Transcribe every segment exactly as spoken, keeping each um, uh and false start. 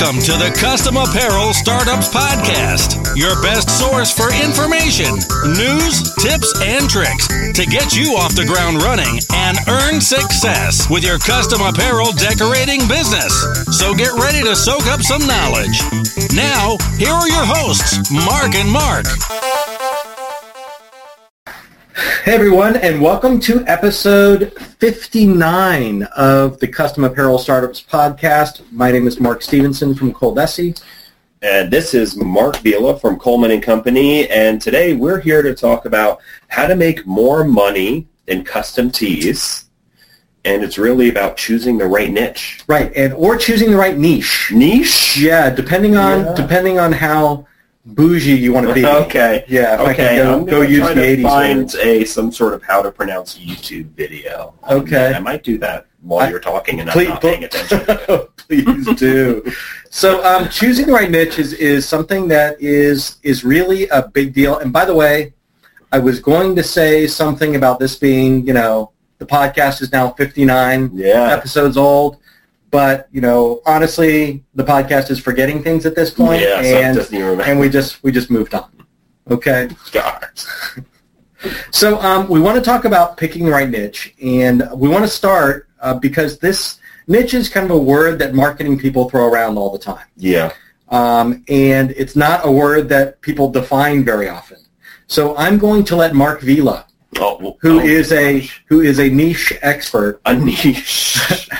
Welcome to the Custom Apparel Startups Podcast, your best source for information, news, tips, and tricks to get you off the ground running and earn success with your custom apparel decorating business. So get ready to soak up some knowledge. Now, here are your hosts, Mark and Mark. Hey everyone, and welcome to episode fifty-nine of the Custom Apparel Startups Podcast. My name is Mark Stevenson from Coldesi. And this is Mark Vila from Coleman and Company, and today we're here to talk about how to make more money in custom tees, and it's really about choosing the right niche. Right, and or choosing the right niche. Niche? Yeah, depending on Yeah. depending on how bougie you want to be. Okay. Yeah, if I Okay, can go, I'm go gonna use try the to eighties find words. a some sort of how to pronounce YouTube video. Um, Okay. I might do that while I- you're talking and Please- I'm not paying attention. Please do. So um, choosing the right niche is, is something that is is really a big deal. And by the way, I was going to say something about this being, you know, the podcast is now fifty-nine Yeah. episodes old. But, you know, honestly, the podcast is forgetting things at this point, Yeah, so it and, doesn't even remember. and we just we just moved on. Okay? God. So um, we want to talk about picking the right niche, and we want to start uh, because this niche is kind of a word that marketing people throw around all the time, Yeah. um, and it's not a word that people define very often. So I'm going to let Mark Vila, Oh, well, who oh, is a who is a niche expert, a niche.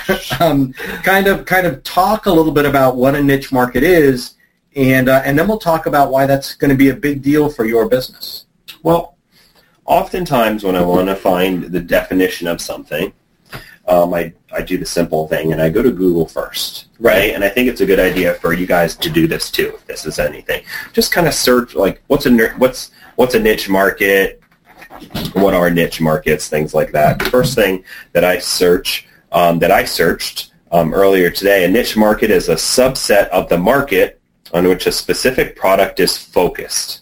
um, kind of kind of talk a little bit about what a niche market is, and uh, and then we'll talk about why that's going to be a big deal for your business. Well, oftentimes when I want to find the definition of something, um, I, I do the simple thing, and I go to Google first, right? And I think it's a good idea for you guys to do this too, if this is anything. Just kind of search, like, what's a ner- what's what's a niche market? What are niche markets? Things like that. The first thing that I search, um, that I searched um, earlier today, a niche market is a subset of the market on which a specific product is focused.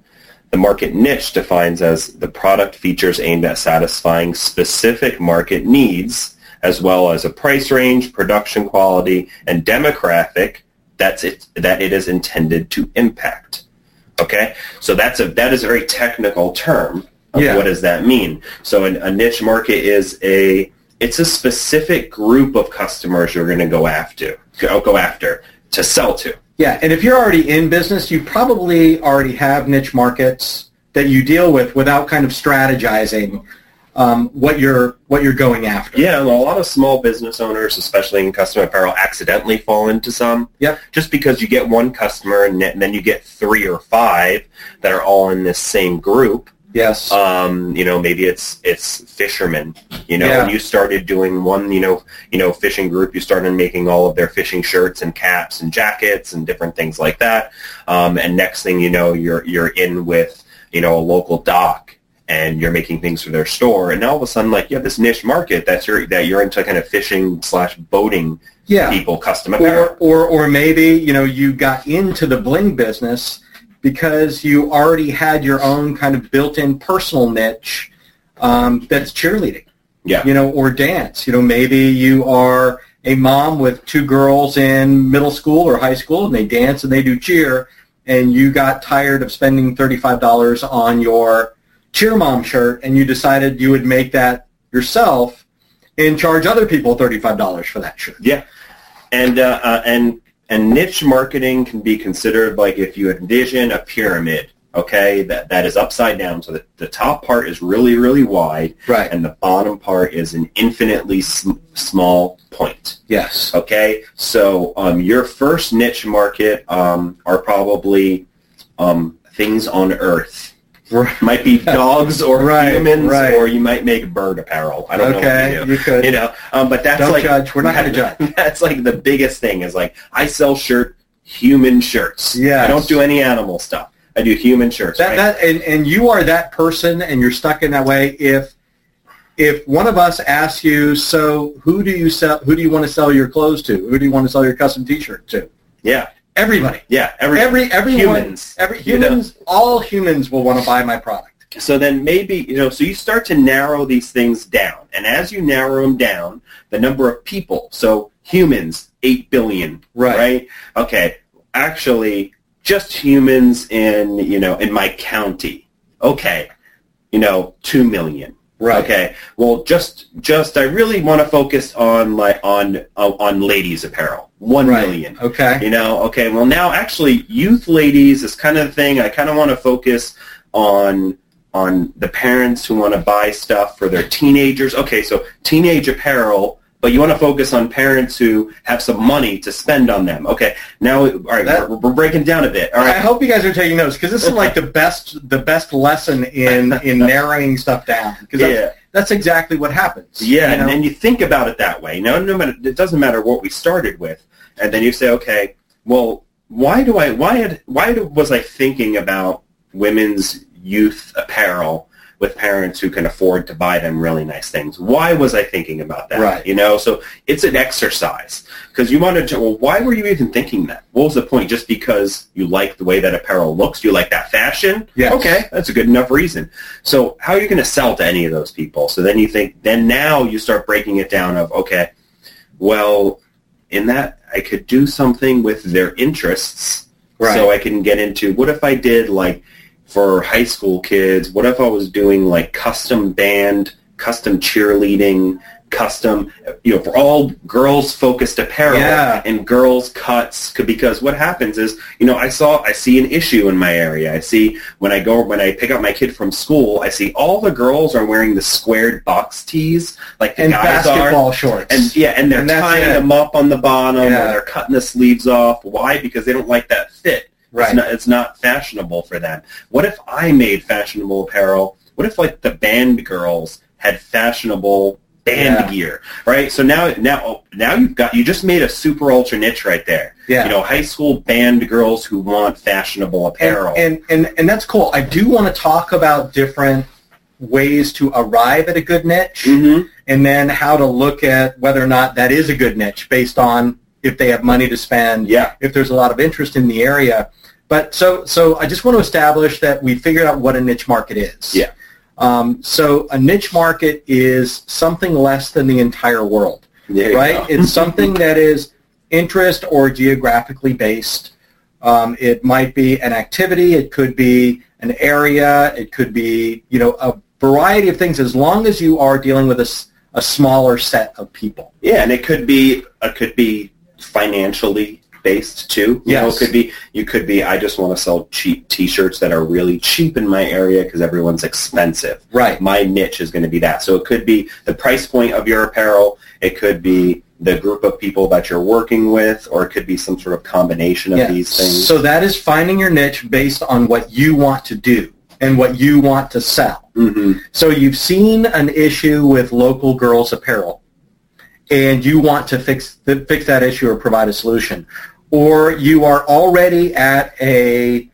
The market niche defines as the product features aimed at satisfying specific market needs, as well as a price range, production quality, and demographic that's it, that it is intended to impact. Okay? So that's a that is a very technical term of Yeah. what does that mean. So an, a niche market is a it's a specific group of customers you're going to go after, go, go after to sell to. Yeah, and if you're already in business, you probably already have niche markets that you deal with without kind of strategizing um, what you're what you're going after. Yeah, well, a lot of small business owners, especially in custom apparel, accidentally fall into some. Yep. Just because you get one customer and then you get three or five that are all in this same group. Yes. Um, you know, maybe it's it's fishermen. You know, Yeah. when you started doing one, you know, you know, fishing group, you started making all of their fishing shirts and caps and jackets and different things like that. Um, and next thing you know, you're you're in with, you know, a local dock and you're making things for their store. And now all of a sudden, like, you have this niche market that's your that you're into kind of fishing slash boating yeah. people, custom apparel. Or, or or maybe you know you got into the bling business because you already had your own kind of built-in personal niche um, that's cheerleading. Yeah. You know, or dance. You know, maybe you are a mom with two girls in middle school or high school, and they dance and they do cheer, and you got tired of spending thirty-five dollars on your cheer mom shirt, and you decided you would make that yourself and charge other people thirty-five dollars for that shirt. Yeah, and uh, uh, and and niche marketing can be considered like if you envision a pyramid, okay, that that is upside down. So the, the top part is really, really wide, Right. and the bottom part is an infinitely sm- small point. Yes. Okay, so um, your first niche market um, are probably um, things on Earth. Right. Might be dogs or Right, humans, right. or you might make bird apparel. I don't Okay, know what you do. you could. You know, um, but that's Don't like judge. We're not gonna judge. That's like the biggest thing is like I sell shirt human shirts. Yes. I don't do any animal stuff. I do human shirts. That right? that and, and you are that person, and you're stuck in that way. If if one of us asks you, so who do you sell? Who do you want to sell your clothes to? Who do you want to sell your custom T-shirt to? Yeah. Everybody. Yeah. Every, Every everyone. humans. Every you know? humans. All humans will want to buy my product. So then maybe, you know, so you start to narrow these things down. And as you narrow them down, the number of people, so humans, eight billion, right? right? Okay, actually, just humans in, you know, in my county, okay, you know, two million. Right. Okay. Well, just, just, I really want to focus on like on uh, on ladies apparel. One right. million. Okay. You know. Okay. Well, now actually, youth ladies is kind of the thing. I kind of want to focus on on the parents who want to buy stuff for their teenagers. Okay. So teenage apparel, but you want to focus on parents who have some money to spend on them. Okay. Now, all right, that, we're, we're breaking down a bit. All right. I hope you guys are taking notes because this is like the best the best lesson in in narrowing stuff down. Because that's, yeah. that's exactly what happens. Yeah, you know? and then you think about it that way. Now, no matter, it doesn't matter what we started with, and then you say, okay, well, why do I why had why was I thinking about women's youth apparel with parents who can afford to buy them really nice things? Why was I thinking about that? Right. You know, so it's an exercise because you wanted to, well, why were you even thinking that? What was the point? Just because you like the way that apparel looks? You like that fashion? Yes. Okay, that's a good enough reason. So how are you going to sell to any of those people? So then you think, then now you start breaking it down of, okay, well, in that I could do something with their interests. Right. So I can get into, what if I did like, for high school kids, what if I was doing like custom band, custom cheerleading, custom, you know, for all girls-focused apparel yeah. and girls' cuts? Because what happens is, you know, I saw, I see an issue in my area. I see when I go, when I pick up my kid from school, I see all the girls are wearing the squared box tees, like the and guys basketball are. shorts. And yeah, and they're and tying it. them up on the bottom, yeah. or they're cutting the sleeves off. Why? Because they don't like that fit. Right. It's not, it's not fashionable for them. What if I made fashionable apparel? What if like the band girls had fashionable band yeah. gear, right? So now, now, now you've got, you just made a super ultra niche right there. Yeah. You know, high school band girls who want fashionable apparel. And, and, and, and that's cool. I do want to talk about different ways to arrive at a good niche mm-hmm. and then how to look at whether or not that is a good niche based on if they have money to spend, yeah. if there's a lot of interest in the area. But so so I just want to establish that we figured out what a niche market is. Yeah. Um, so a niche market is something less than the entire world, right? It's something that is interest or geographically based. Um, it might be an activity. It could be an area. It could be, you know, a variety of things as long as you are dealing with a, a smaller set of people. Yeah, and it could be it could be financially based too. You yes. know, it could be you could be I just want to sell cheap T-shirts that are really cheap in my area because everyone's expensive. Right. My niche is going to be that. So it could be the price point of your apparel. It could be the group of people that you're working with, or it could be some sort of combination of yeah. these things. So that is finding your niche based on what you want to do and what you want to sell. Mm-hmm. So you've seen an issue with local girls' apparel, and you want to fix the, fix that issue or provide a solution. Or you are already at a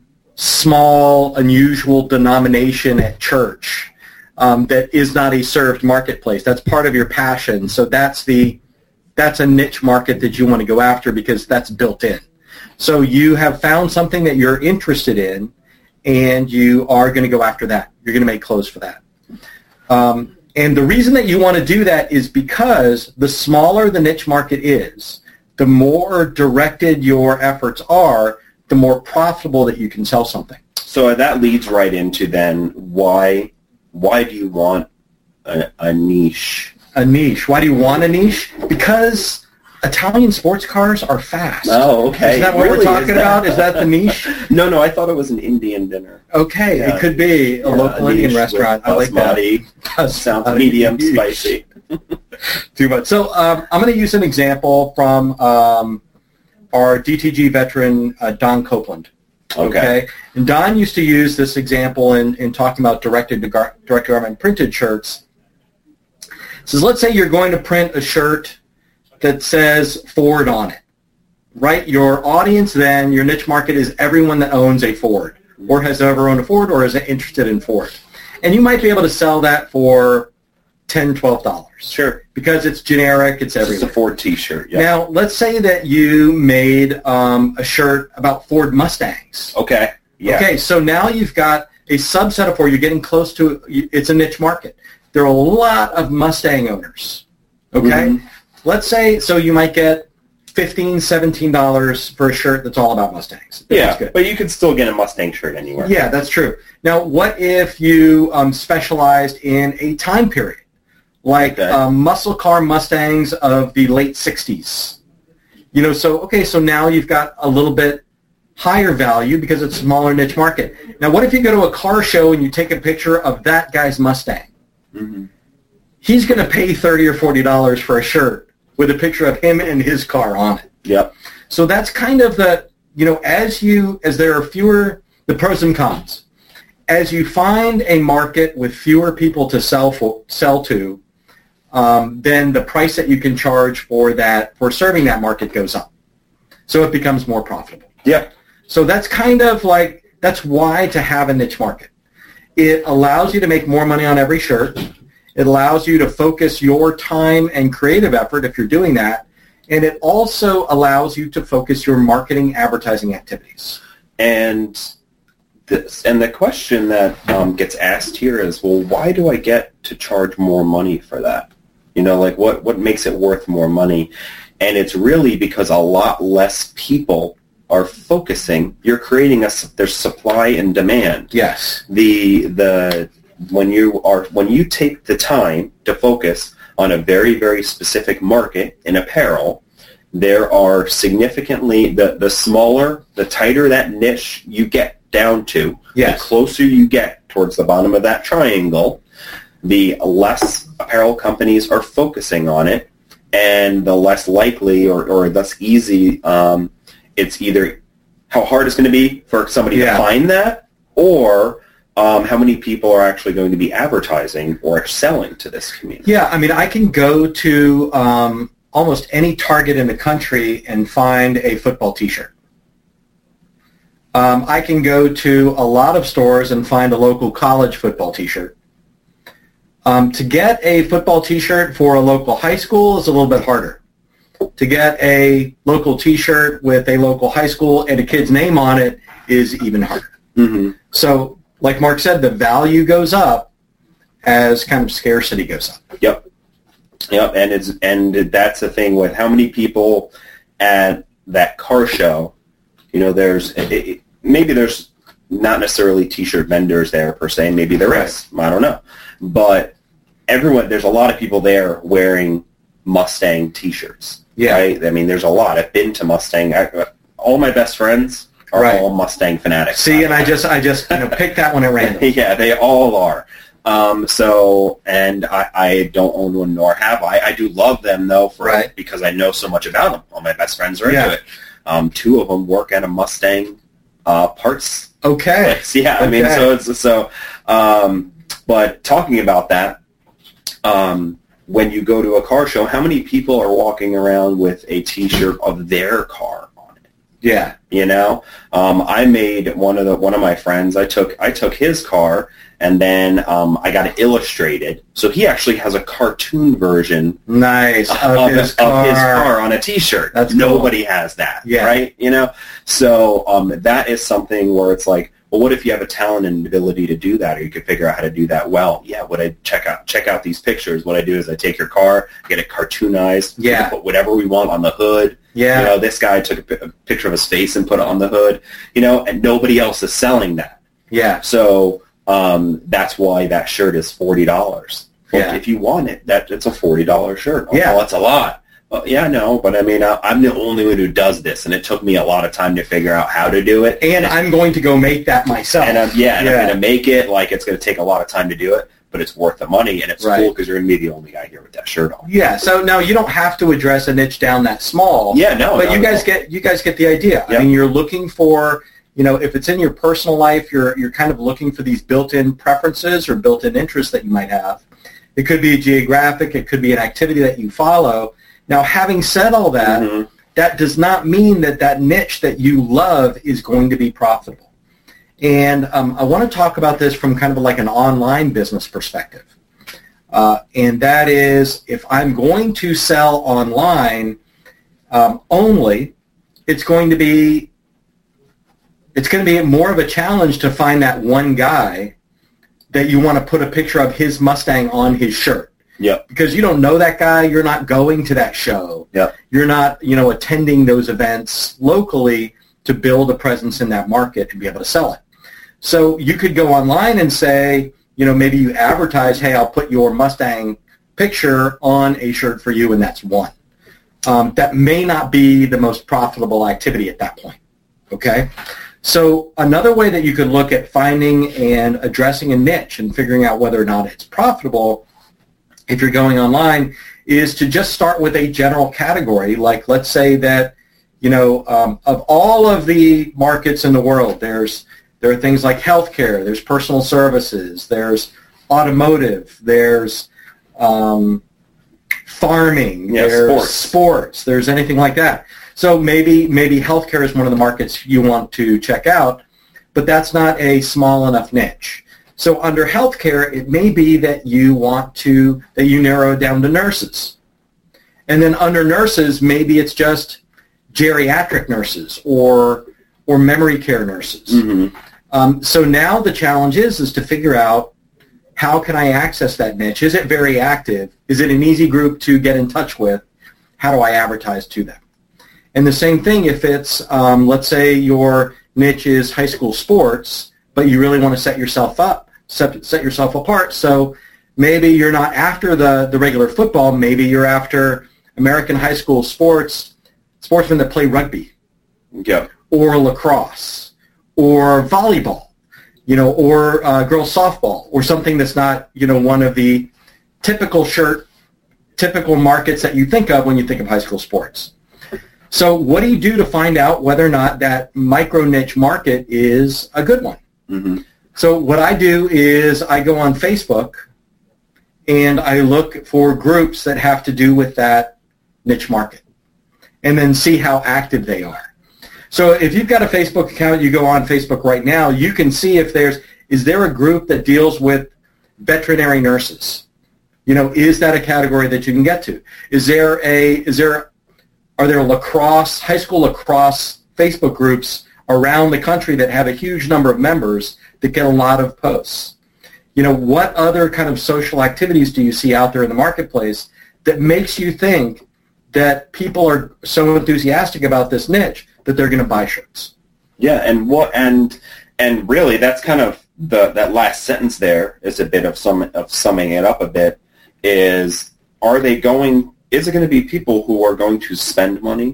small, unusual denomination at church um, that is not a served marketplace. That's part of your passion. So that's the that's a niche market that you want to go after because that's built in. So you have found something that you're interested in, and you are going to go after that. You're going to make clothes for that. Um, and the reason that you want to do that is because the smaller the niche market is, the more directed your efforts are, the more profitable that you can sell something. So that leads right into then why why do you want a, a niche? A niche. Why do you want a niche? Because Italian sports cars are fast. Oh, okay. Is that what Really? we're talking Is that- about? Is that the niche? No, no, I thought it was an Indian dinner. Okay, Yeah. it could be a Yeah, local a Indian niche restaurant. with I like that. basmati. Sounds medium spicy. Too much. So um, I'm going to use an example from um, our D T G veteran, uh, Don Copeland. Okay. And Don used to use this example in, in talking about direct-to-garment printed shirts. He says, let's say you're going to print a shirt that says Ford on it, right? Your audience then, your niche market is everyone that owns a Ford or has ever owned a Ford or is interested in Ford. And you might be able to sell that for ten dollars, twelve dollars. Sure. Because it's generic, it's everywhere. It's a Ford T-shirt. Yeah. Now, let's say that you made um, a shirt about Ford Mustangs. Okay. Yeah. Okay, so now you've got a subset of four, you're getting close to, it's a niche market. There are a lot of Mustang owners, okay? Mm-hmm. Let's say, so you might get fifteen dollars, seventeen dollars for a shirt that's all about Mustangs. Yeah, good. But you can still get a Mustang shirt anywhere. Yeah, that's true. Now, what if you um, specialized in a time period, like okay. um, muscle car Mustangs of the late sixties? You know, so, okay, so now you've got a little bit higher value because it's a smaller niche market. Now, what if you go to a car show and you take a picture of that guy's Mustang? Mm-hmm. He's going to pay thirty or forty dollars for a shirt with a picture of him and his car on it. Yep. So that's kind of the, you know, as you, as there are fewer, the pros and cons. As you find a market with fewer people to sell for, sell to, um, then the price that you can charge for that, for serving that market goes up. So it becomes more profitable. Yep. So that's kind of like, that's why to have a niche market. It allows you to make more money on every shirt. It allows you to focus your time and creative effort if you're doing that. And it also allows you to focus your marketing, advertising activities. And this, and the question that um, gets asked here is, well, why do I get to charge more money for that? You know, like what, what makes it worth more money? And it's really because a lot less people are focusing. You're creating a, there's supply and demand. Yes. The, the, when you are, when you take the time to focus on a very, very specific market in apparel, there are significantly, the, the smaller, the tighter that niche you get down to, yes. the closer you get towards the bottom of that triangle, the less apparel companies are focusing on it, and the less likely or, or less easy um, it's either how hard it's going to be for somebody yeah. to find that, or um, how many people are actually going to be advertising or selling to this community. Yeah, I mean, I can go to um, almost any Target in the country and find a football T-shirt. Um, I can go to a lot of stores and find a local college football T-shirt. Um, to get a football T-shirt for a local high school is a little bit harder. To get a local T-shirt with a local high school and a kid's name on it is even harder. Mm-hmm. So, like Mark said, the value goes up as kind of scarcity goes up. Yep. Yep, and it's and that's the thing with how many people at that car show. You know, there's it, maybe there's not necessarily T-shirt vendors there per se. Maybe there right. is. I don't know, but everyone, there's a lot of people there wearing Mustang T-shirts. Yeah. Right? I mean, there's a lot. I've been to Mustang. I, all my best friends are right. all Mustang fanatics. See, and I just, I just, you know, picked that one at random. Yeah, they all are. Um, so, and I, I don't own one, nor have I. I do love them though, for right. because I know so much about them. All my best friends are yeah. into it. Um, two of them work at a Mustang uh, parts okay. place. Yeah, okay. I mean, so it's so. Um, but talking about that. Um, when you go to a car show, how many people are walking around with a T-shirt of their car on it? Yeah, you know, um, I made one of the one of my friends. I took I took his car, and then um, I got it illustrated. So he actually has a cartoon version, nice, of, of, his, of car. his car on a T-shirt. That's nobody cool. has that, yeah. right? You know, so um, that is something where it's like, well, what if you have a talent and ability to do that, or you could figure out how to do that well? Yeah, what I check out check out these pictures. What I do is I take your car, get it cartoonized, yeah. put whatever we want on the hood. Yeah, you know, this guy took a, a picture of his face and put it on the hood. You know, and nobody else is selling that. Yeah, so um, that's why that shirt is forty dollars. Well, yeah, if you want it, that it's a forty dollar shirt. Oh, yeah, well, that's a lot. Well, yeah, no, but I mean, I, I'm the only one who does this, and it took me a lot of time to figure out how to do it. And I'm going to go make that myself. And I'm, yeah, and yeah. I'm going to make it. Like, it's going to take a lot of time to do it, but it's worth the money, and it's right. cool because you're going to be the only guy here with that shirt on. Yeah, so now you don't have to address a niche down that small. Yeah, no. But no, you guys no. get you guys get the idea. Yep. I mean, you're looking for, you know, if it's in your personal life, you're you're kind of looking for these built-in preferences or built-in interests that you might have. It could be geographic. It could be an activity that you follow. Now, having said all that, mm-hmm. that does not mean that that niche that you love is going to be profitable. And um, I want to talk about this from kind of like an online business perspective. Uh, and that is, if I'm going to sell online um, only, it's going to be it's going to be more of a challenge to find that one guy that you want to put a picture of his Mustang on his shirt. Yep. Because you don't know that guy. You're not going to that show. Yep. You're not, you know, attending those events locally to build a presence in that market and be able to sell it. So you could go online and say, you know, maybe you advertise, hey, I'll put your Mustang picture on a shirt for you, and that's one. Um, that may not be the most profitable activity at that point, okay? So another way that you could look at finding and addressing a niche and figuring out whether or not it's profitable, if you're going online, is to just start with a general category. Like, let's say that, you know, um, of all of the markets in the world, there's there are things like healthcare, there's personal services, there's automotive, there's um, farming, yeah, there's sports. sports, there's anything like that. So maybe maybe healthcare is one of the markets you want to check out, but that's not a small enough niche. So under healthcare, it may be that you want to, that you narrow it down to nurses. And then under nurses, maybe it's just geriatric nurses or or memory care nurses. Mm-hmm. Um, so now the challenge is, is to figure out, how can I access that niche? Is it very active? Is it an easy group to get in touch with? How do I advertise to them? And the same thing if it's, um, let's say your niche is high school sports, but you really want to set yourself up, set, set yourself apart. So maybe you're not after the, the regular football. Maybe you're after American high school sports, sportsmen that play rugby, yep. or lacrosse, or volleyball, you know, or uh, girls softball, or something that's not, you know, one of the typical shirt, typical markets that you think of when you think of high school sports. So what do you do to find out whether or not that micro niche market is a good one? Mm-hmm. So what I do is I go on Facebook and I look for groups that have to do with that niche market and then see how active they are. So if you've got a Facebook account, you go on Facebook right now, you can see if there's, is there a group that deals with veterinary nurses? You know, is that a category that you can get to? Is there a, is there, are there lacrosse, high school lacrosse Facebook groups around the country that have a huge number of members that get a lot of posts? You know, what other kind of social activities do you see out there in the marketplace that makes you think that people are so enthusiastic about this niche that they're going to buy shirts? Yeah, and what and and really that's kind of the that last sentence there is a bit of some of summing it up a bit. Is are they going? Is it going to be people who are going to spend money,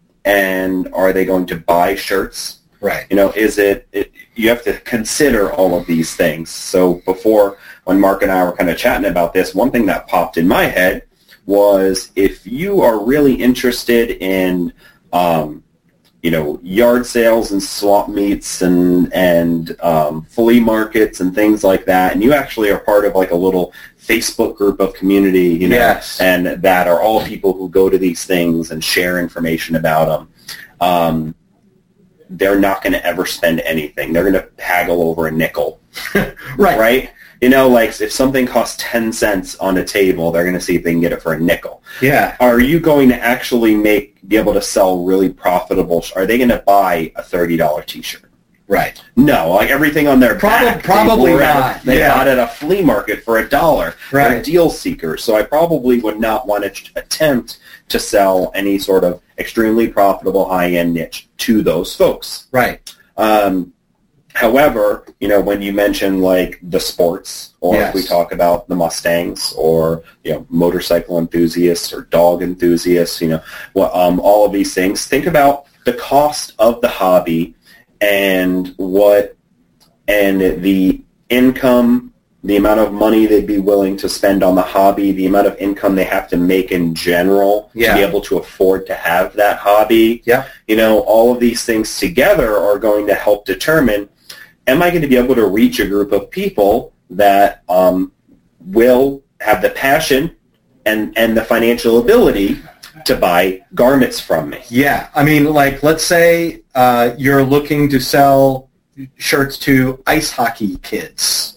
and are they going to buy shirts? Right. You know, is it, it you have to consider all of these things. So before, when Mark and I were kind of chatting about this, one thing that popped in my head was if you are really interested in um, you know, yard sales and swap meets and and um, flea markets and things like that, and you actually are part of like a little Facebook group of community, you know, yes. and that are all people who go to these things and share information about them. Um, they're not going to ever spend anything. They're going to haggle over a nickel, right? Right? You know, like if something costs ten cents on a table, they're going to see if they can get it for a nickel. Yeah. Are you going to actually make be able to sell really profitable? Are they going to buy a thirty dollar T-shirt? Right. No, like everything on their Probably, back, probably they not. They yeah. bought at a flea market for a dollar. Right. They're deal seekers. So I probably would not want to attempt to sell any sort of extremely profitable high-end niche to those folks. Right. Um, however, you know, when you mention like the sports, or yes. if we talk about the Mustangs, or you know, motorcycle enthusiasts or dog enthusiasts, you know, well, um, all of these things. Think about the cost of the hobby and what and the income, the amount of money they'd be willing to spend on the hobby, the amount of income they have to make in general yeah. to be able to afford to have that hobby. Yeah. You know, all of these things together are going to help determine, am I going to be able to reach a group of people that um, will have the passion and, and the financial ability to buy garments from me? Yeah. I mean, like, let's say uh, you're looking to sell shirts to ice hockey kids.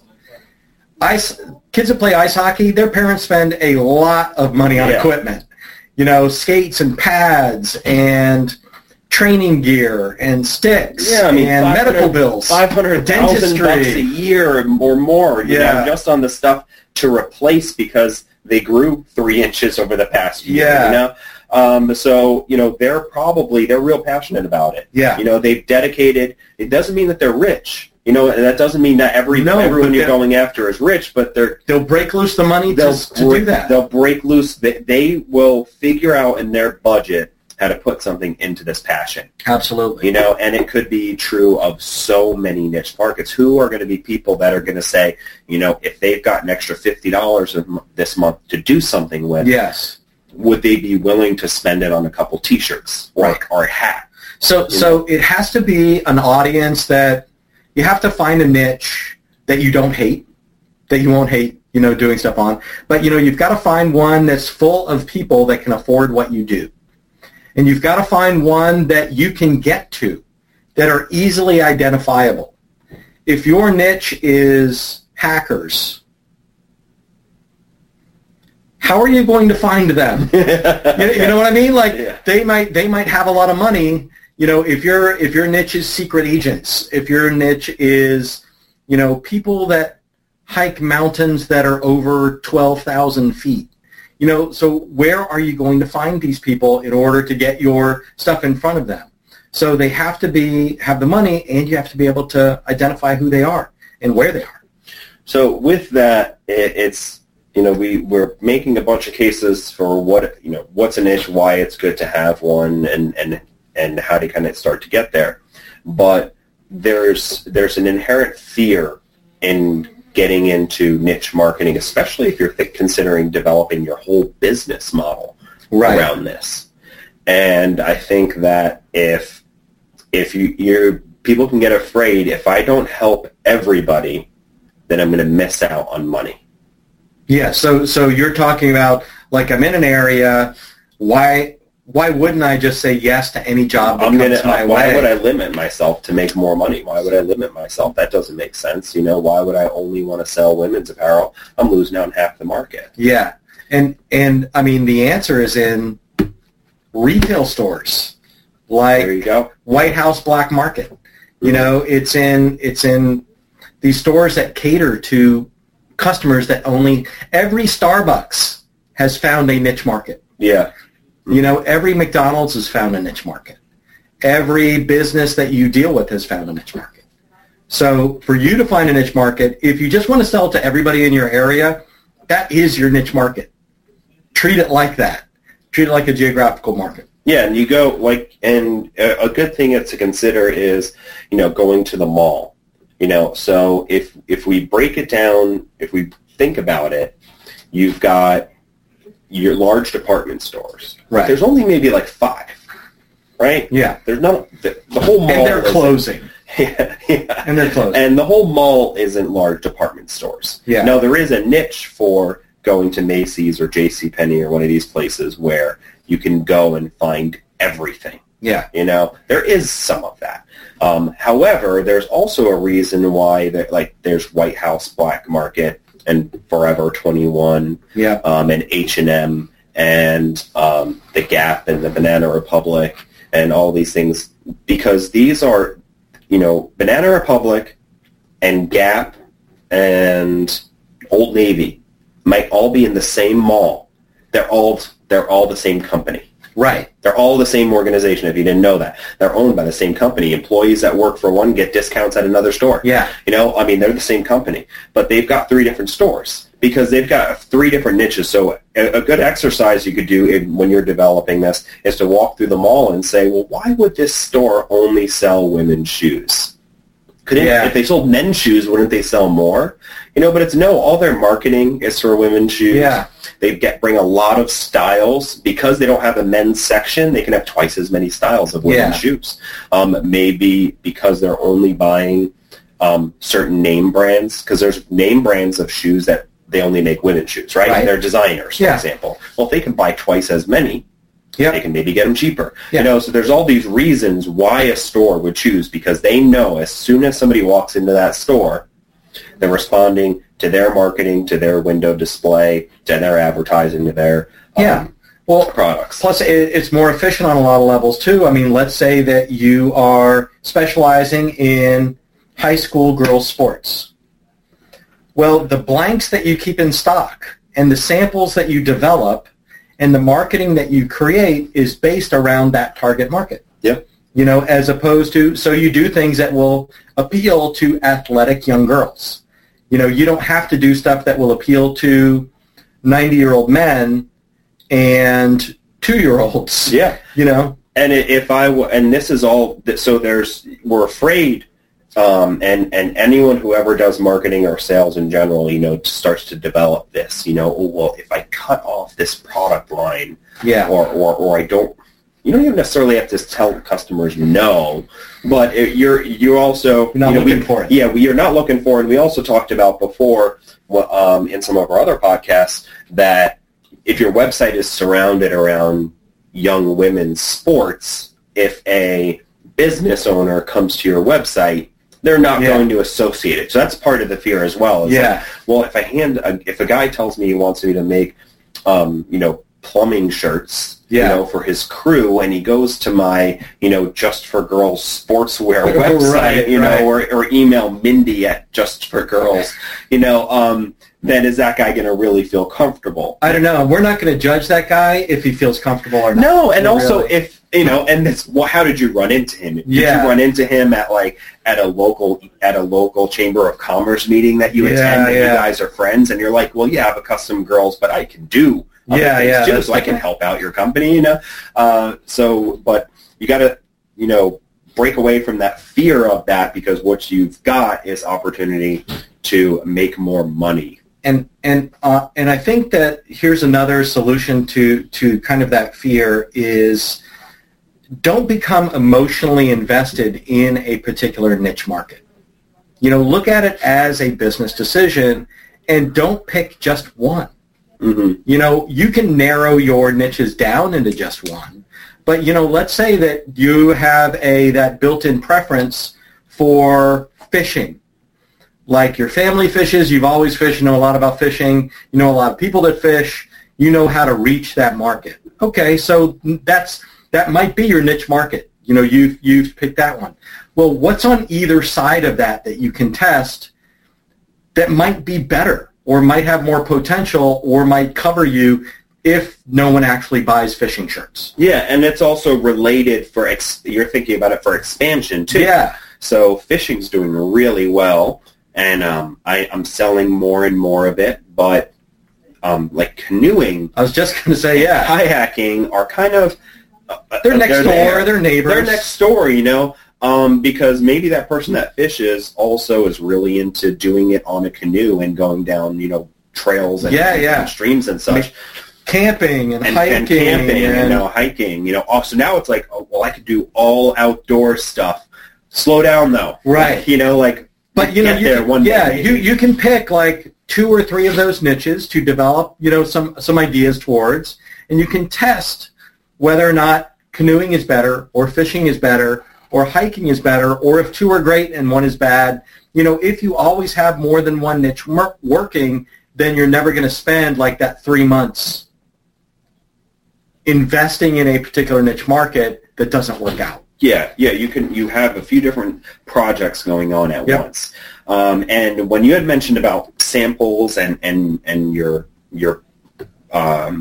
Ice kids that play ice hockey, their parents spend a lot of money on yeah. equipment. You know, skates and pads and training gear and sticks Yeah, I mean, and medical bills, five hundred thousand bucks a year or more, you Yeah. know, just on the stuff to replace because they grew three inches over the past year, Yeah. you know? Um, so, you know, they're probably, they're real passionate about it. Yeah. You know, they've dedicated, it doesn't mean that they're rich, you know, and that doesn't mean that every No, everyone but you're they- going after is rich, but they're, They'll break loose the money to, they'll, to break, do that. they'll break loose, they, they will figure out in their budget how to put something into this passion. Absolutely. You know, and it could be true of so many niche markets. Who are going to be people that are going to say, you know, if they've got an extra fifty dollars this month to do something with, Yes. would they be willing to spend it on a couple T-shirts or, Right. or a hat? So, You so it has to be an audience that you have to find a niche that you don't hate, that you won't hate, you know, doing stuff on. But, you know, you've got to find one that's full of people that can afford what you do. And you've got to find one that you can get to, that are easily identifiable. If your niche is hackers, how are you going to find them? you, you know what I mean? Like Yeah. they might they might have a lot of money. You know, if your if your niche is secret agents, if your niche is, you know, people that hike mountains that are over twelve thousand feet. You know, so where are you going to find these people in order to get your stuff in front of them? So they have to be have the money, and you have to be able to identify who they are and where they are. So with that, it, it's, you know, we, we're making a bunch of cases for what, you know, what's a niche, why it's good to have one, and, and, and how to kind of start to get there. But there's there's an inherent fear in getting into niche marketing, especially if you're th- considering developing your whole business model Right. around this. And I think that if if you you're people can get afraid, if I don't help everybody, then I'm going to miss out on money. Yeah, so so you're talking about, like, I'm in an area, why why wouldn't I just say yes to any job that I'm comes gonna. my Why way? would I limit myself to make more money? Why would I limit myself? That doesn't make sense. You know, why would I only want to sell women's apparel? I'm losing out on half the market. Yeah, and and I mean the answer is in retail stores, like There you go. White House Black Market. You know, it's in it's in these stores that cater to customers that only every Starbucks has found a niche market. Yeah. You know, every McDonald's has found a niche market. Every business that you deal with has found a niche market. So for you to find a niche market, if you just want to sell to everybody in your area, that is your niche market. Treat it like that. Treat it like a geographical market. Yeah, and you go, like, and a, a good thing to consider is, you know, going to the mall. You know, so if if we break it down, if we think about it, you've got your large department stores. Right. There's only maybe like five, right? Yeah. There's not, the, the whole mall. And they're isn't- closing. Yeah, yeah. And they're closing. And the whole mall isn't large department stores. Yeah. Now, there is a niche for going to Macy's or JCPenney or one of these places where you can go and find everything. Yeah. You know, there is some of that. Um, however, there's also a reason why that, like, there's White House Black Market and Forever twenty-one, Yeah. um, and H and M and um, the Gap and the Banana Republic and all these things, because these are, you know, Banana Republic and Gap and Old Navy might all be in the same mall. They're all they're all the same company. Right. They're all the same organization, if you didn't know that. They're owned by the same company. Employees that work for one get discounts at another store. Yeah. You know, I mean, they're the same company, but they've got three different stores because they've got three different niches. So a, a good exercise you could do in, when you're developing this is to walk through the mall and say, well, why would this store only sell women's shoes? Could it, Yeah. if they sold men's shoes, wouldn't they sell more? You know, but it's no, all their marketing is for women's shoes. Yeah. They get bring a lot of styles because they don't have a men's section. They can have twice as many styles of women's Yeah. shoes. Um, maybe because they're only buying um, certain name brands, because there's name brands of shoes that they only make women's shoes, right? Right. And they're designers, for Yeah. example. Well, if they can buy twice as many, Yeah. they can maybe get them cheaper. Yeah. You know, so there's all these reasons why a store would choose, because they know as soon as somebody walks into that store, they're responding to their marketing, to their window display, to their advertising, to their um, Yeah. well, products. Plus, it, it's more efficient on a lot of levels, too. I mean, let's say that you are specializing in high school girls' sports. Well, the blanks that you keep in stock and the samples that you develop and the marketing that you create is based around that target market. Yep. You know, as opposed to, so you do things that will appeal to athletic young girls. You know, you don't have to do stuff that will appeal to ninety-year-old men and two-year-olds. Yeah. You know? And if I, w- and this is all, so there's, we're afraid, um, and, and anyone who ever does marketing or sales in general, you know, starts to develop this, you know, oh, well, if I cut off this product line, yeah, or, or, or I don't, you don't even necessarily have to tell customers no, but it, you're you're also you're not you know, looking we, for it. Yeah, we are not looking for it. And we also talked about before um, in some of our other podcasts that if your website is surrounded around young women's sports, if a business owner comes to your website, they're not yeah. going to associate it. So that's part of the fear as well. It's yeah. Like, well, if I hand a, if a guy tells me he wants me to make, um, you know, plumbing shirts, yeah. you know, for his crew, and he goes to my, you know, Just for Girls sportswear website, right, you know, right. or, or email Mindy at Just for Girls, you know, um, then is that guy going to really feel comfortable? I don't know. We're not going to judge that guy if he feels comfortable or not. No, and We're also really. if, you know, and this, well, how did you run into him? Did yeah. you run into him at like at a local at a local Chamber of Commerce meeting that you yeah, attend, and yeah. you guys are friends, and you're like, well, yeah, I have a custom girls, but I can do other yeah, things yeah, too, so I can help out your company, you know. Uh, so, but you got to, you know, break away from that fear of that, because what you've got is opportunity to make more money. And and uh, and I think that here's another solution to to kind of that fear is don't become emotionally invested in a particular niche market. You know, look at it as a business decision and don't pick just one. Mm-hmm. You know, you can narrow your niches down into just one. But, you know, let's say that you have a that built-in preference for fishing. Like your family fishes, you've always fished, you know a lot about fishing, you know a lot of people that fish, you know how to reach that market. Okay, so that's that might be your niche market. You know, you've, you've picked that one. Well, what's on either side of that that you can test that might be better or might have more potential or might cover you if no one actually buys fishing shirts? Yeah, and it's also related for, ex- you're thinking about it for expansion too. Yeah. So fishing's doing really well. And um, I, I'm selling more and more of it, but um, like canoeing, I was just going to say, yeah, kayaking are kind of uh, they're next they're door, there. they're neighbors, they're next door, you know, um, because maybe that person that fishes also is really into doing it on a canoe and going down, you know, trails and, yeah, and, yeah. and streams and such. Camping and, and hiking and camping, and, you know, hiking, you know. Oh, so now it's like, oh, well, I could do all outdoor stuff. Slow down, though, right? You know, like. But you know, get you there can, one yeah, day, you you can pick like two or three of those niches to develop, you know, some some ideas towards, and you can test whether or not canoeing is better, or fishing is better, or hiking is better, or if two are great and one is bad. You know, if you always have more than one niche working, then you're never going to spend like that three months investing in a particular niche market that doesn't work out. Yeah, yeah, you can. You have a few different projects going on at yep. once. Um, and when you had mentioned about samples and and and your your um,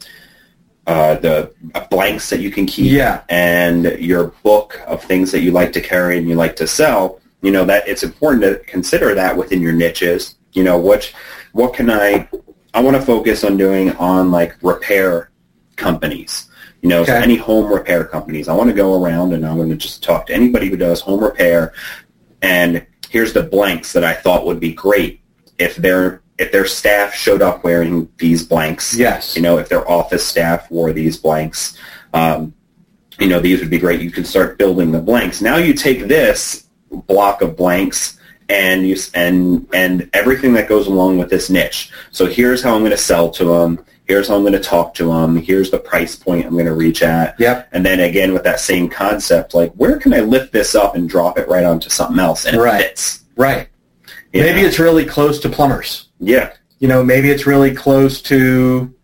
uh, the blanks that you can keep, yeah. and your book of things that you like to carry and you like to sell, you know that it's important to consider that within your niches. You know, what what can I? I want to focus on doing on like repair companies. You know, okay. so any home repair companies, I want to go around and I'm going to just talk to anybody who does home repair, and here's the blanks that I thought would be great if their if their staff showed up wearing these blanks. Yes. You know, if their office staff wore these blanks, um, you know, these would be great. You can start building the blanks. Now you take this block of blanks and you and and everything that goes along with this niche. So here's how I'm going to sell to them. Here's how I'm going to talk to them. Here's the price point I'm going to reach at. Yep. And then again with that same concept, like where can I lift this up and drop it right onto something else and it right. fits. Right. You maybe know? It's really close to plumbers. Yeah. You know, maybe it's really close to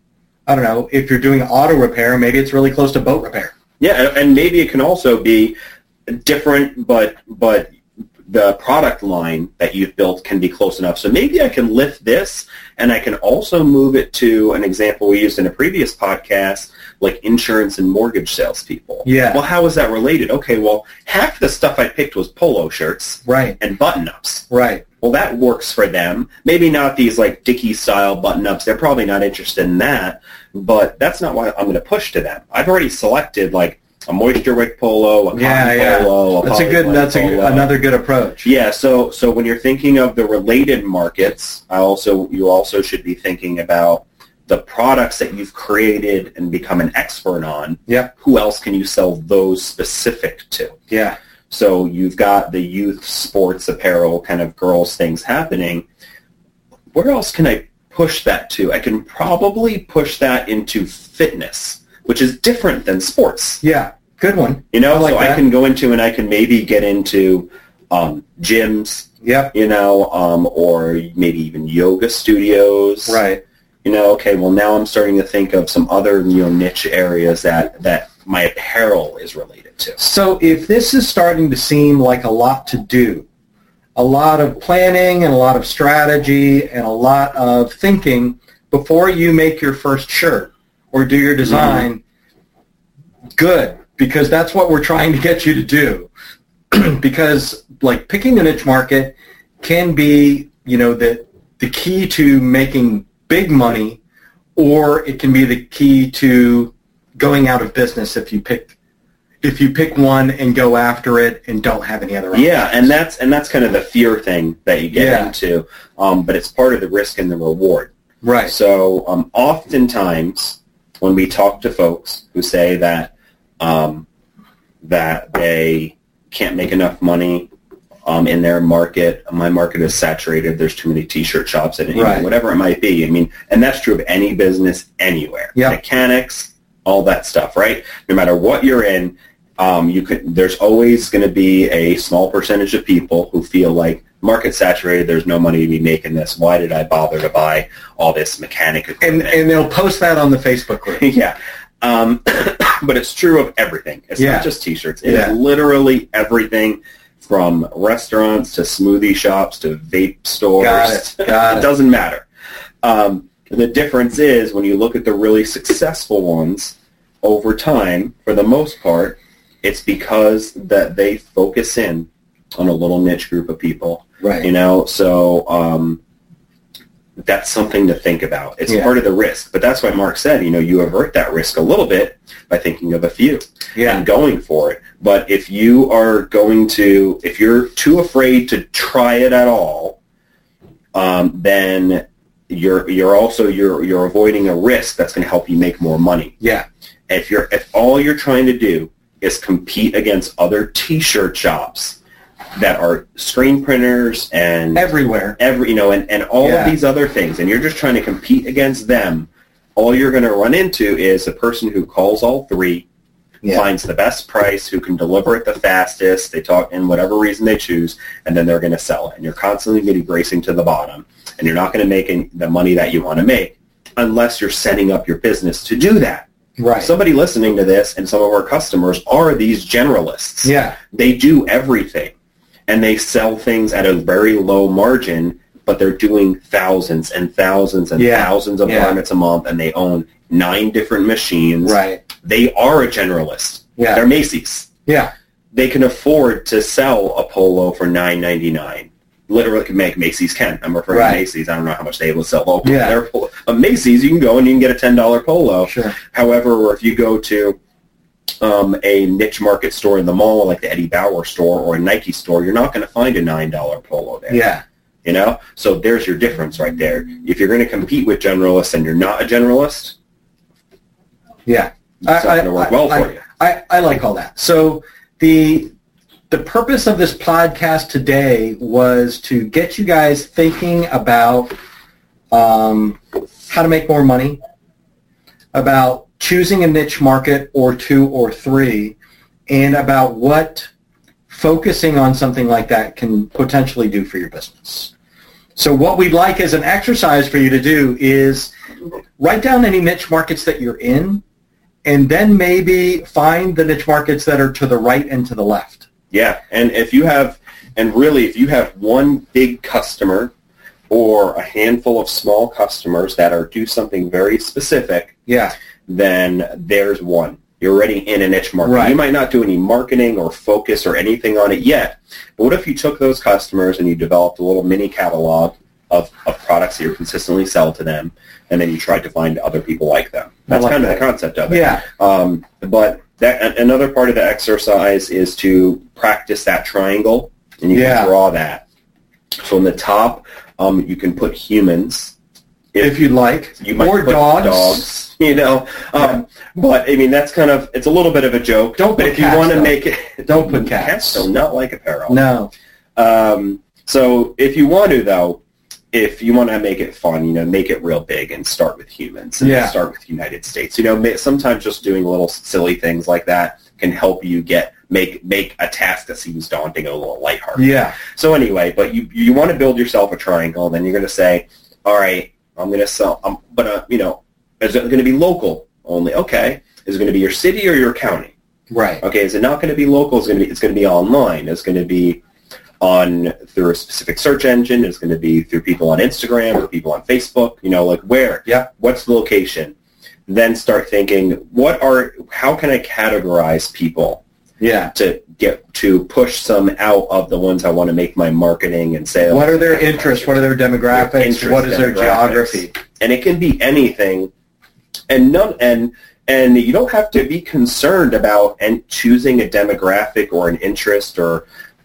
I don't know, if you're doing auto repair, maybe it's really close to boat repair. Yeah, and maybe it can also be different, but but the product line that you've built can be close enough. So maybe I can lift this, and I can also move it to an example we used in a previous podcast, like insurance and mortgage salespeople. Yeah. Well, how is that related? Okay, well, half the stuff I picked was polo shirts, right, and button-ups. Right. Well, that works for them. Maybe not these like Dickies-style button-ups. They're probably not interested in that, but that's not what I'm going to push to them. I've already selected like a Moisture Wick polo, a cotton yeah, yeah. polo, a that's a good. That's a, another good approach. Yeah. So, so when you're thinking of the related markets, I also you also should be thinking about the products that you've created and become an expert on. Yeah. Who else can you sell those specific to? Yeah. So you've got the youth sports apparel kind of girls things happening. Where else can I push that to? I can probably push that into fitness, which is different than sports. Yeah, good one. You know, I like so that. I can go into and I can maybe get into um, gyms, Yep. you know, um, or maybe even yoga studios. Right. You know, okay, well now I'm starting to think of some other, you know, niche areas that, that my apparel is related to. So if this is starting to seem like a lot to do, a lot of planning and a lot of strategy and a lot of thinking before you make your first shirt or do your design, mm-hmm. good, because that's what we're trying to get you to do. Because like picking the niche market can be, you know, the the key to making big money, or it can be the key to going out of business if you pick if you pick one and go after it and don't have any other options. Yeah, and that's and that's kind of the fear thing that you get Yeah. into, um, but it's part of the risk and the reward. Right. So um, oftentimes when we talk to folks who say that um, that they can't make enough money um, in their market, my market is saturated, there's too many T-shirt shops, and you know, Right. whatever it might be. I mean, and that's true of any business anywhere. Yeah. Mechanics, all that stuff, right? No matter what you're in, um, you could. There's always going to be a small percentage of people who feel like market saturated. There's no money to be making this. Why did I bother to buy all this mechanic And equipment? and they'll post that on the Facebook group. yeah, um, but it's true of everything. It's Yeah. not just T-shirts. It Yeah. is literally everything, from restaurants to smoothie shops to vape stores. Got it. Got it it. doesn't matter. Um, the difference is when you look at the really successful ones over time, for the most part, it's because that they focus in on a little niche group of people. Right. You know, so um, that's something to think about. It's Yeah. part of the risk. But that's why Mark said, you know, you avert that risk a little bit by thinking of a few Yeah. and going for it. But if you are going to, if you're too afraid to try it at all, um, then you're you're also you're you're avoiding a risk that's going to help you make more money. Yeah. If you're if all you're trying to do is compete against other T-shirt shops that are screen printers and Everywhere. every you know and, and all Yeah. of these other things, and you're just trying to compete against them, all you're going to run into is a person who calls all three, Yeah. finds the best price, who can deliver it the fastest, they talk in whatever reason they choose, and then they're going to sell it. And you're constantly going to be racing to the bottom, and you're not going to make any, the money that you want to make unless you're setting up your business to do that. Right. Somebody listening to this and some of our customers are these generalists. Yeah. They do everything, and they sell things at a very low margin, but they're doing thousands and thousands and Yeah. thousands of Yeah. garments a month, and they own nine different machines. Right. They are a generalist. Yeah. They're Macy's. Yeah. They can afford to sell a polo for nine ninety-nine. Literally can make Macy's can. I'm referring Right. to Macy's. I don't know how much they able to sell local. Yeah. Their polo. But Macy's, you can go and you can get a ten dollar polo. Sure. However, or if you go to um, a niche market store in the mall, like the Eddie Bauer store or a Nike store, you're not going to find a nine dollar polo there. Yeah. You know? So there's your difference right there. If you're going to compete with generalists and you're not a generalist, Yeah. it's not going to work well I, for you. I, I like all that. So the the purpose of this podcast today was to get you guys thinking about um, how to make more money, about choosing a niche market or two or three, and about what focusing on something like that can potentially do for your business. So what we'd like as an exercise for you to do is write down any niche markets that you're in, and then maybe find the niche markets that are to the right and to the left. Yeah, and if you have, and really, if you have one big customer or a handful of small customers that are do something very specific, yeah, then there's one. You're already in a niche market. Right. You might not do any marketing or focus or anything on it yet, but what if you took those customers and you developed a little mini catalog of, of products that you consistently sell to them, and then you tried to find other people like them? That's like kind that. of the concept of it. Yeah. Um, but that, another part of the exercise is to practice that triangle, and you Yeah. can draw that. So in the top, um, you can put humans. If, if you'd like. You might or put dogs. dogs, you know. Um, Yeah. But, I mean, that's kind of, it's a little bit of a joke. Don't but put if you cats, want to though. make it... Don't put cats. do not like apparel. No. Um, so if you want to, though, if you want to make it fun, you know, make it real big and start with humans and Yeah. start with United States. You know, ma- sometimes just doing little silly things like that can help you get make make a task that seems daunting a little lighthearted. Yeah. So anyway, but you you want to build yourself a triangle, and then you're going to say, all right, I'm going to sell, um, but uh, you know, is it going to be local only? Okay, is it going to be your city or your county? Right. Okay, is it not going to be local? It's going to be it's going to be online. It's going to be on through a specific search engine. It's going to be through people on Instagram or people on Facebook. You know, like where? Yeah. What's the location? Then start thinking, what are? How can I categorize people? Yeah. To get to push some out of the ones I want to make my marketing and sales. What are their interests? What are their demographics? Their interests, what is their demographics. geography? And it can be anything, and none and and you don't have to be concerned about and choosing a demographic or an interest or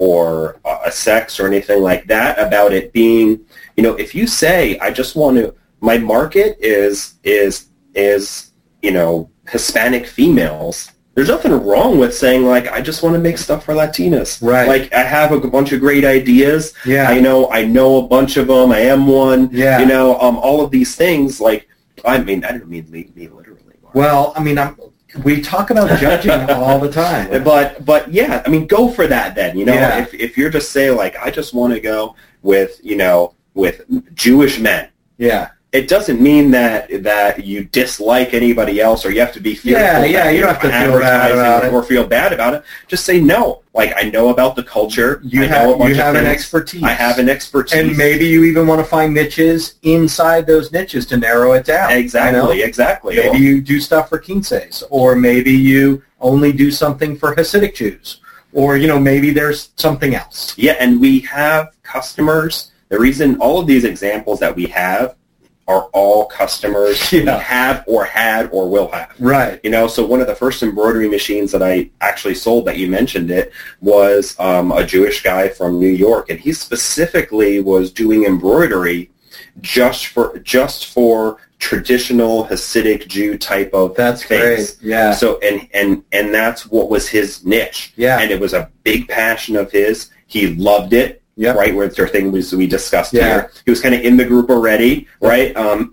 or a sex or anything like that about it being, you know, if you say I just want to, my market is is is you know Hispanic females. There's nothing wrong with saying, like, I just want to make stuff for Latinas. Right. Like, I have a bunch of great ideas. Yeah. I know I know a bunch of them. I am one. Yeah. You know, um, all of these things, like, I mean, I don't mean me, me literally. Mark. Well, I mean, I'm, we talk about judging all the time. But, but yeah, I mean, go for that then. You know, Yeah. if, if you're just saying, like, I just want to go with, you know, with Jewish men. Yeah. It doesn't mean that that you dislike anybody else or you have to be fearful. Yeah, yeah, that you you're don't have to feel bad advertising about it. or feel bad about it. Just say no. Like, I know about the culture. You I know have a bunch you of have an things. expertise. I have an expertise. And maybe you even want to find niches inside those niches to narrow it down. Exactly, you know? exactly. Maybe you do stuff for quinces, or maybe you only do something for Hasidic Jews, or, you know, maybe there's something else. Yeah, and we have customers. The reason all of these examples that we have are all customers Yeah. we have or had or will have. Right. You know, so one of the first embroidery machines that I actually sold, that you mentioned it, was um, a Jewish guy from New York, and he specifically was doing embroidery just for just for traditional Hasidic Jew type of That's things. great. Yeah. So and and and that's what was his niche. Yeah. And it was a big passion of his. He loved it. Yeah. Right, where their thing was we discussed Yeah. here. He was kind of in the group already, right? Um,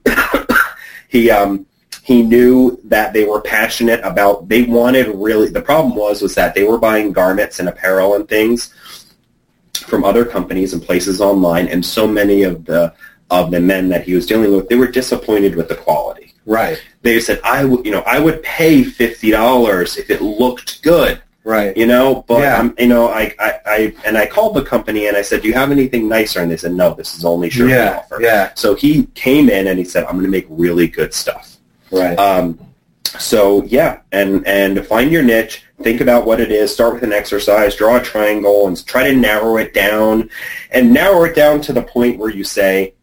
he um, he knew that they were passionate about. They wanted really. The problem was was that they were buying garments and apparel and things from other companies and places online, and so many of the of the men that he was dealing with, they were disappointed with the quality. Right. They said, "I would, you know, I would pay fifty dollars if it looked good." Right. You know, but Yeah. I'm, you know, I, I, I, and I called the company and I said, "Do you have anything nicer?" And they said, "No, this is only shirt we Yeah. offer." Yeah. So he came in and he said, "I'm going to make really good stuff." Right. Um, so yeah, and and find your niche. Think about what it is. Start with an exercise. Draw a triangle and try to narrow it down, and narrow it down to the point where you say,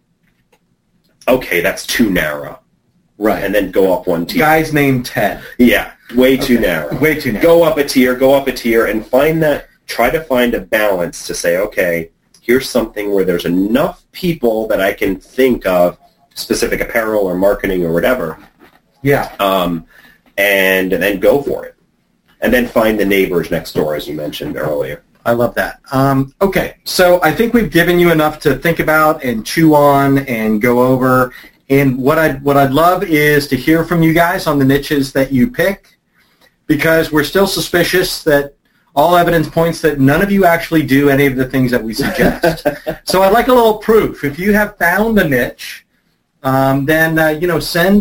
"Okay, that's too narrow," right. and then go up one tier. Guy's named Ted. Yeah, way too Okay. narrow. Way too narrow. Go up a tier, go up a tier, and find that, try to find a balance to say, okay, here's something where there's enough people that I can think of, specific apparel or marketing or whatever, Yeah. um, and then go for it. And then find the neighbors next door, as you mentioned earlier. I love that. Um, okay, so I think we've given you enough to think about and chew on and go over. And what I'd, what I'd love is to hear from you guys on the niches that you pick, because we're still suspicious that all evidence points that none of you actually do any of the things that we suggest. So I'd like a little proof. If you have found a niche, um, then uh, you know, send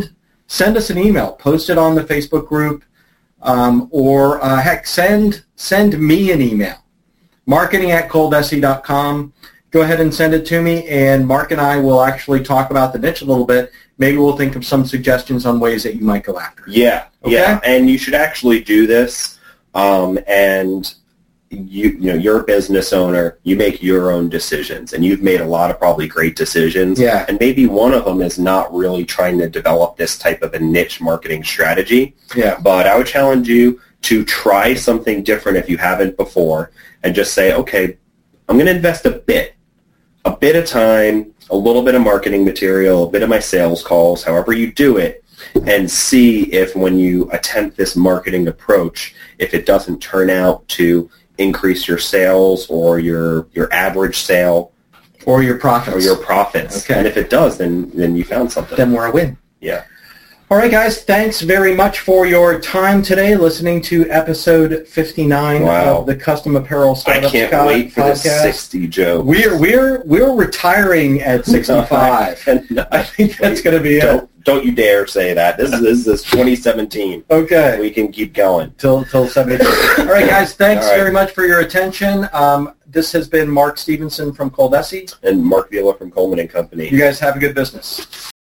send us an email, post it on the Facebook group, um, or uh, heck, send send me an email, marketing at coldesi dot com. Go ahead and send it to me, and Mark and I will actually talk about the niche a little bit. Maybe we'll think of some suggestions on ways that you might go after. Yeah, okay? yeah, and you should actually do this. Um, and you, you know, you're a business owner. You make your own decisions, and you've made a lot of probably great decisions. Yeah. And maybe one of them is not really trying to develop this type of a niche marketing strategy. Yeah. But I would challenge you to try something different if you haven't before, and just say, okay, I'm going to invest a bit. A bit of time, a little bit of marketing material, a bit of my sales calls, however you do it, and see if when you attempt this marketing approach, if it doesn't turn out to increase your sales or your your average sale. Or your profits. Or your profits. Okay. And if it does, then, then you found something. Then we're a win. Yeah. All right, guys, thanks very much for your time today listening to episode fifty-nine Wow. of the Custom Apparel Startup I can't Scott wait for podcast. the sixty, Joe. We're we're we're retiring at sixty-five. I think that's going to be it. Don't, don't you dare say that. This is this is twenty seventeen. Okay. We can keep going. Till till seventy. All right, guys, thanks All right. very much for your attention. Um, this has been Mark Stevenson from Coldesi. And Mark Vila from Coleman and Company. You guys have a good business.